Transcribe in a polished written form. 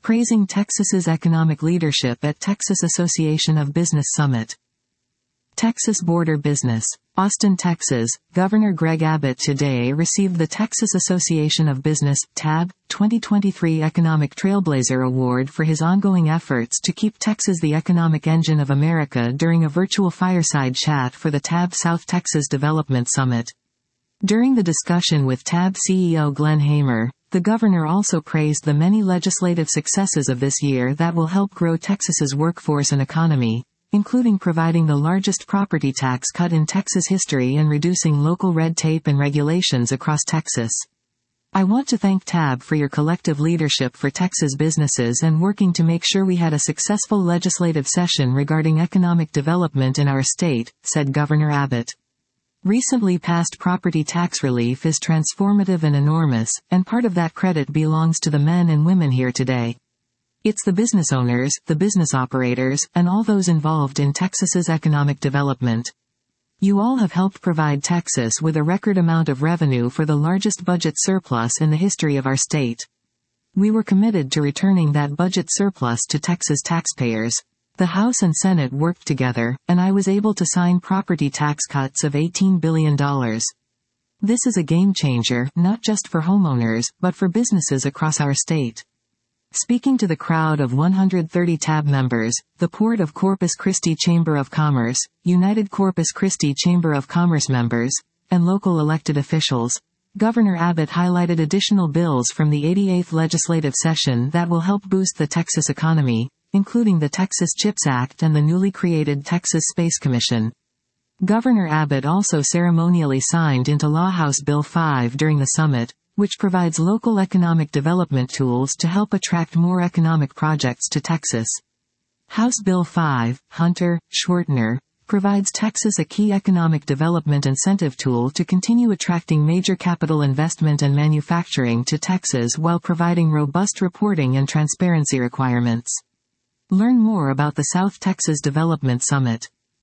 praising Texas's economic leadership at Texas Association of Business Summit. Texas Border Business. Austin, Texas. Governor Greg Abbott today received the Texas Association of Business, TAB, 2023 Economic Trailblazer Award for his ongoing efforts to keep Texas the economic engine of America during a virtual fireside chat for the TAB South Texas Development Summit. During the discussion with TAB CEO Glenn Hamer, the governor also praised the many legislative successes of this year that will help grow Texas's workforce and economy, including providing the largest property tax cut in Texas history and reducing local red tape and regulations across Texas. I want to thank TAB for your collective leadership for Texas businesses and working to make sure we had a successful legislative session regarding economic development in our state, said Governor Abbott. Recently passed property tax relief is transformative and enormous, and part of that credit belongs to the men and women here today. It's the business owners, the business operators, and all those involved in Texas's economic development. You all have helped provide Texas with a record amount of revenue for the largest budget surplus in the history of our state. We were committed to returning that budget surplus to Texas taxpayers. The House and Senate worked together, and I was able to sign property tax cuts of $18 billion. This is a game changer, not just for homeowners, but for businesses across our state. Speaking to the crowd of 130 TAB members, the Port of Corpus Christi Chamber of Commerce, United Corpus Christi Chamber of Commerce members, and local elected officials, Governor Abbott highlighted additional bills from the 88th legislative session that will help boost the Texas economy, including the Texas CHIPS Act and the newly created Texas Space Commission. Governor Abbott also ceremonially signed into law House Bill 5 during the summit, which provides local economic development tools to help attract more economic projects to Texas. House Bill 5, Hunter-Schwertner, provides Texas a key economic development incentive tool to continue attracting major capital investment and manufacturing to Texas while providing robust reporting and transparency requirements. Learn more about the South Texas Development Summit.